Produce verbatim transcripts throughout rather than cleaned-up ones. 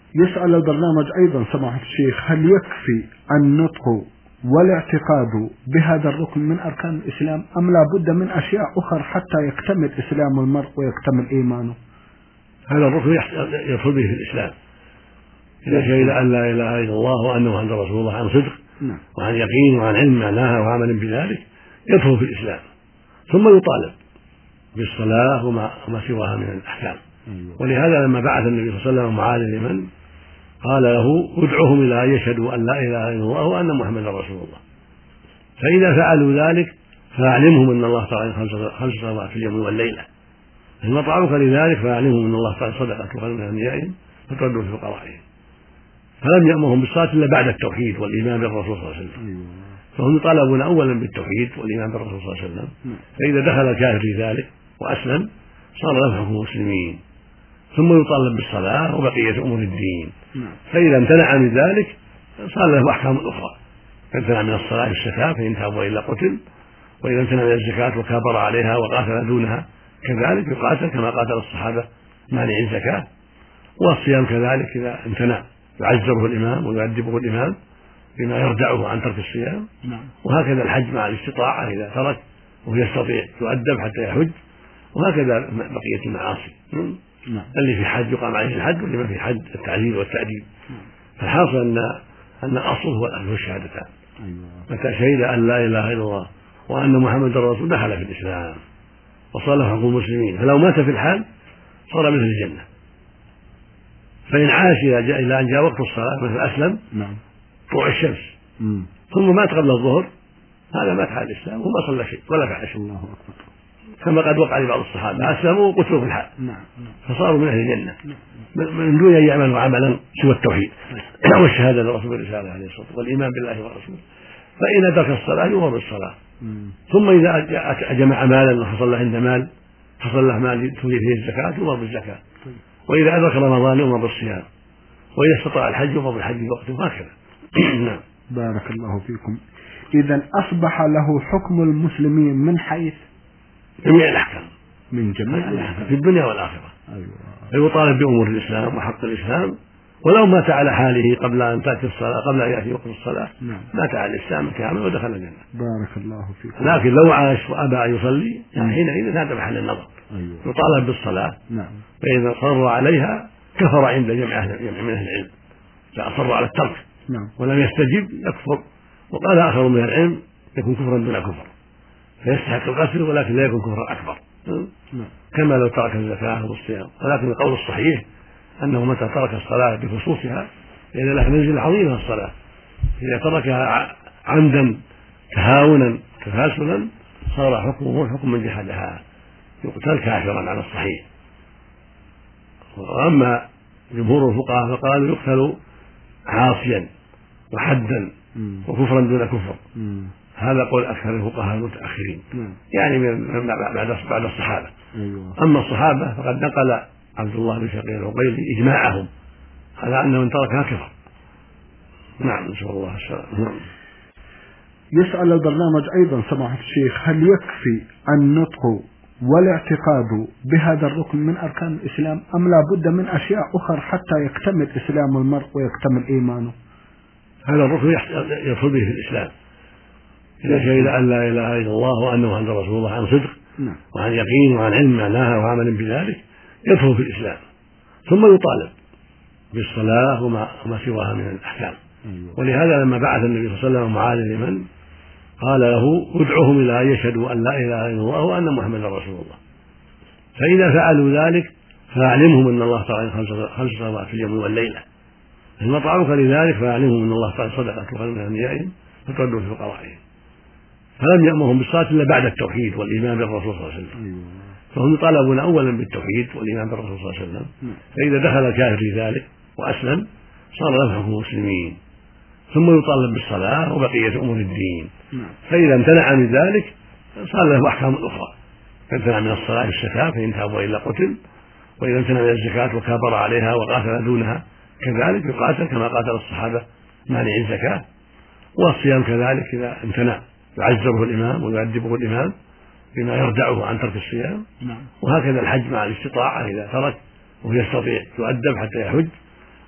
يسأل البرنامج أيضا سماحة الشيخ: هل يكفي النطق والاعتقاد بهذا الركن من أركان الإسلام أم لا بد من أشياء أخرى حتى يكتمل إسلام المرء ويكتمل إيمانه؟ هذا الركن يدخل به في الإسلام إذا شهد أن لا إله إلا الله وأن محمدا رسول الله عن صدق وعن يقين وعن علم معناها وعمل بذلك يدخل في الإسلام، ثم يطالب بالصلاة وما سواها من الأحكام. ولهذا لما بعث النبي صلى الله عليه وسلم معاذ اليمن قال له: ادعهم إلى أن يشهدوا أن لا إله إلا الله وأن محمدا رسول الله، فإذا فعلوا ذلك فأعلمهم أن الله تعالى خمس صلوات في اليوم والليلة، ثم طعمك لذلك فأعلمهم أن الله تعالى صدقة تقبل من أنبيائهم فتردوا في فقرائهم. فلم يأمرهم بالصلاة إلا بعد التوحيد والإيمان بالرسول صلى الله عليه وسلم، فهم يطالبون أولا بالتوحيد والإيمان بالرسول صلى الله عليه وسلم، فإذا دخل الكافر في ذلك وأسلم صار له حكم المسلمين، ثم يطالب بالصلاة وبقية أمور الدين. فإذا امتنع من ذلك صار له أحكام أخرى، امتنع من الصلاة والزكاة فإن تابوا إلا قتل، وإذا امتنع من الزكاة وكابر عليها وقاتل دونها كذلك يقاتل كما قاتل الصحابة مانع الزكاة. والصيام كذلك إذا امتنع يعذره الإمام ويؤدبه الإمام بما يردعه عن ترك الصيام. وهكذا الحج مع الاستطاعة إذا ترك وهو يستطيع يؤدب حتى يحج، وهكذا بقية المعاصي اللي في حج يقام عليه الحد واللي ما في حد التعذيب والتأديب. فالحاصل أن أن الأصل هو هو الشهادتان. متى شهد أن لا إله إلا الله وأن محمدا رسول دخل في الإسلام وصالح حقوق المسلمين، فلو مات في الحال صار مثل الجنة. فإن عاش إلى أن جاء وقت الصلاة مثل أسلم طلوع الشمس ثم مات قبل الظهر، هذا مات على الإسلام وما صلى شيء ولا فعل شيء، كما قد وقع لبعض الصحابة أسلموا وقتلوا في الحال فصاروا من أهل الجنة من دون أن يعملوا عملا سوى التوحيد والشهادة لرسول الرسالة عليه الصلاة والسلام والإيمان بالله ورسوله. فإن أدرك الصلاة يمر بالصلاة، ثم إذا جمع مالا وحصل له عند مال حصل له مال تولي فيه الزكاة يمر بالزكاة، وإذا أدرك رمضان يمر بالصيام، وإذا استطاع الحج يمر بالحج في وقته، هكذا. نعم. بارك الله فيكم. إذا أصبح له حكم المسلمين من حيث جميع الأحكام من جميع الأحكام في الدنيا والآخرة. أيوة. يطالب بأمور الإسلام وحق الإسلام، ولو مات على حاله قبل أن تأتي الصلاة قبل أن يأتي وقت الصلاة نعم. مات على الإسلام كامل ودخل الجنة. بارك الله فيكم. لكن لو عاش وأبى أن يصلي يعني حينئذ هذا محل النظر. أيوة. يطالب بالصلاة نعم. فإذا صر عليها كفر عند جمع أهل من أهل العلم، إذا أصر على الترك نعم. ولم يستجب يكفر. وقال آخر من العلم يكون كفرا دون كفر، فيستحق القتل ولكن لا يكون كفرا أكبر نعم. كما لو ترك الزكاة والصيام. ولكن القول الصحيح أنه متى ترك الصلاة بخصوصها لأن لها منزلة عظيمة الصلاة، إذا تركها عمدا تهاونا تفاسلا صار حكمه حكم من جحدها يقتل كافرا على الصحيح. وأما جمهور الفقهاء فقالوا يقتل عاصيا وحدا وكفرا دون كفر، هذا قول أكثر الفقهاء المتأخرين يعني من بعد بعد الصحابة. أما الصحابة فقد نقل عبد الله بن شقيق العقيلي إجماعهم على أن من تركها كفر. نعم نسأل الله السلامة. يسأل البرنامج أيضا سماحة الشيخ: هل يكفي النطق والاعتقاد بهذا الركن من أركان الإسلام أم لا بد من أشياء أخرى حتى يكتمل إسلام المرء ويكتمل إيمانه؟ هذا الركن يدخل به في الإسلام إذا شهد أن لا إله إلا الله وأن محمدا رسول الله عن صدق وعن يقين وعن علم معناها وعمل بذلك يدخل في الإسلام، ثم يطالب بالصلاة وما سواها من الأحكام. ولهذا لما بعث النبي صلى الله عليه وسلم معاذ اليمن قال له: ادعهم إلى أن يشهدوا أن لا إله إلا الله وأن محمدا رسول الله، فإذا فعلوا ذلك فأعلمهم أن الله تعالى خمس صلوات في اليوم والليلة، ثم طعمك لذلك فأعلمهم أن الله تعالى صدقة تقبل من أنبيائهم فتردوا في فقرائهم. فلم يأمرهم بالصلاة إلا بعد التوحيد والإيمان بالرسول صلى الله عليه وسلم، فهم يطالبون أولا بالتوحيد والإيمان بالرسول صلى الله عليه وسلم، فإذا دخل الكافر في ذلك وأسلم صار له حكم المسلمين، ثم يطالب بالصلاة وبقية أمور الدين. فإذا امتنع من ذلك صار له أحكام أخرى، امتنع من الصلاة والزكاة فإن تابوا إلا قتل، وإذا امتنع من الزكاة وكابر عليها وقاتل دونها كذلك يقاتل كما قاتل الصحابة مانع الزكاة. والصيام كذلك إذا امتنع يعذره الإمام ويؤدبه الإمام بما يردعه عن ترك الصيام. وهكذا الحج مع الاستطاعة إذا ترك وهو يستطيع يؤدب حتى يحج،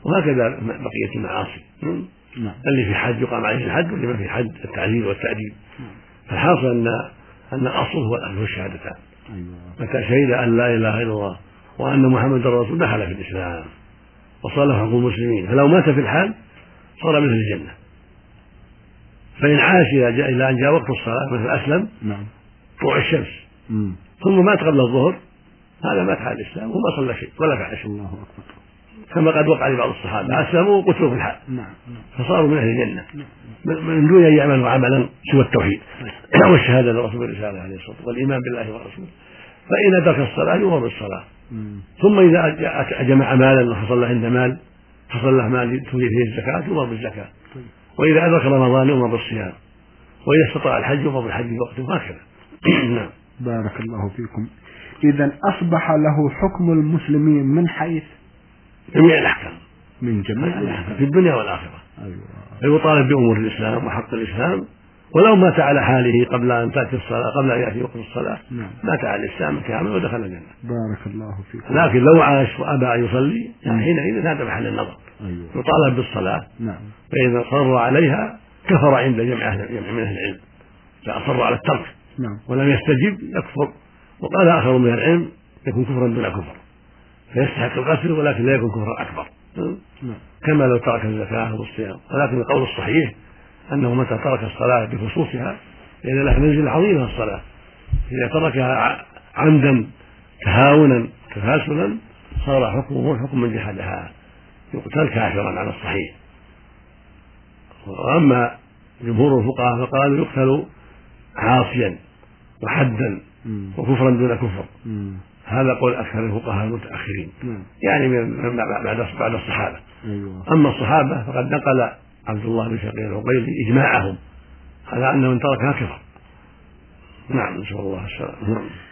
وهكذا بقية المعاصي نعم. اللي في حد يقام عليه الحد واللي ما في حد التعذير والتأديب. فالحاصل أن أن الأصل هو الشهادتان. متى شهد أن لا إله إلا الله وأن محمد رسول دخل في الإسلام وصالح حقوق المسلمين، فلو مات في الحال صار مثل الجنة. فإن عاش إلى أن جاء وقت الصلاة مثل أسلم طلوع الشمس مم. ثم مات قبل الظهر، هذا مات على الإسلام وما صلى شيء ولا فعل شيء. الله أكبر. كما قد وقع لبعض الصحابة أسلموا وقتلوا في الحال فصاروا من أهل الجنة من دون أن يعملوا عملا سوى التوحيد والشهادة لرسول الرسالة عليه الصلاة والسلام والإيمان بالله ورسوله. فإن أدرك الصلاة يمر بالصلاة، ثم إذا جمع مالا وحصل له عنده مال حصل له مال تولي فيه الزكاة يمر بالزكاة، وإذا أدرك رمضان يمر بالصيام، وإذا استطاع الحج يمر بالحج وقته هكذا. نعم. بارك الله فيكم. إذا أصبح له حكم المسلمين من حيث جميع الأحكام من جميع الأحكام في الدنيا والآخرة. أيوة. يطالب بأمور الإسلام وحق الإسلام، ولو مات على حاله قبل أن تأتي الصلاة قبل أن يأتي وقت الصلاة نعم. مات على الإسلام كامل ودخل الجنة. بارك الله فيكم. لكن لو عاش وأبى أن يصلي يعني حينئذ هذا محل النظر. أيوة. يطالب بالصلاة. نعم. فإذا صر عليها كفر عند جمع أهل من أهل العلم، إذا أصر على الترك نعم. ولم يستجب يكفر. وقال آخر من العلم يكون كفرا دون كفر، فيستحق القتل ولكن لا يكون كفرا أكبر. نعم. كما لو ترك الزكاة والصيام. ولكن القول الصحيح أنه متى ترك الصلاة بخصوصها لأن لها منزل عظيمة الصلاة، إذا تركها عمدا تهاونا تفاسلا صار حكمه حكم من جحدها يقتل كافرا على الصحيح. وأما جمهور الفقهاء فقالوا يقتل عاصيا وحدا وكفرا دون كفر. مم. هذا قول أكثر الفقهاء المتأخرين مم. يعني من بعد بعد الصحابة. أيوة. أما الصحابة فقد نقل عبد الله بن شقيق العقيلي إجماعهم على أن من تركها كفر. نعم نسأل الله السلامة.